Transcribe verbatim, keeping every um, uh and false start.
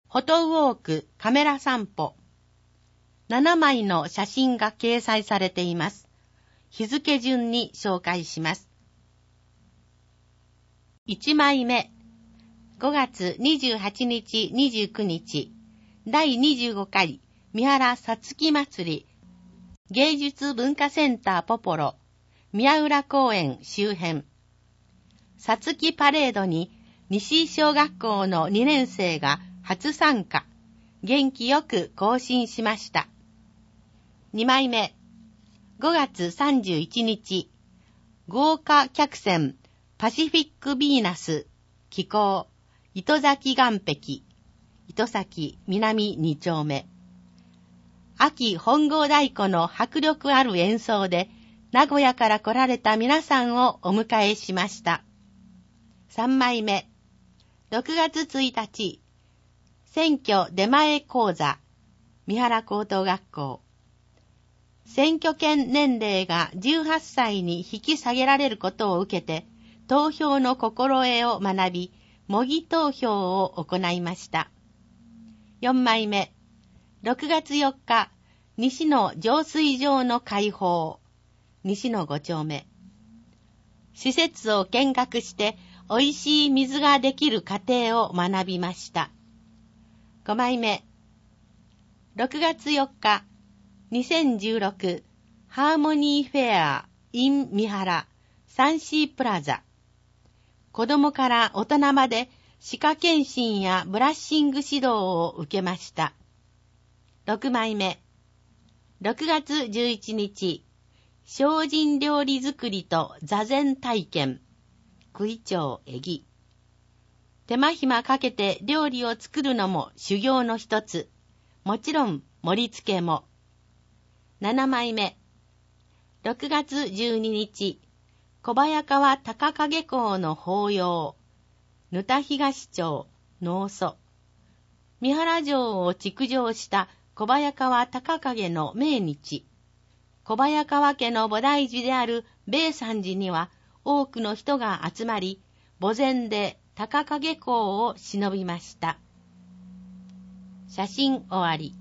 フォトウォークカメラ散歩。ななまいの写真が掲載されています。日付順に紹介します。いちまいめ、ごがつにじゅうはちにちにじゅうくにち、だいにじゅうごかい三原さつき祭り芸術文化センターポポロ宮浦公園周辺。さつきパレードに西井小学校のにねんせいが初参加。元気よく行進しました。にまいめ、ごがつさんじゅういちにち、豪華客船パシフィックヴィーナス寄港糸崎岸壁糸崎南にちょうめ。秋本郷太鼓の迫力ある演奏で名古屋から来られた皆さんをお迎えしました。さんまいめ、ろくがつついたち、選挙出前講座三原高等学校。選挙権年齢がじゅうはっさいに引き下げられることを受けて、投票の心得を学び、模擬投票を行いました。よんまいめ、ろくがつよっか、西の浄水場の開放、西のごちょうめ。施設を見学して、おいしい水ができる過程を学びました。ごまいめ、ろくがつよっか、にせんじゅうろくハーモニーフェア in 三原サンシープラザ。子供から大人まで歯科検診やブラッシング指導を受けました。ろくまいめ、ろくがつじゅういちにち、精進料理作りと座禅体験、九井町えぎ。手間暇かけて料理を作るのも修行の一つ。もちろん盛り付けも。ななまいめ、ろくがつじゅうににち、小早川高影港の法要、沼田東町農祖。三原城を築城した小早川高影の命日。小早川家の菩提寺である米山寺には多くの人が集まり、墓前で高影港を忍びました。写真終わり。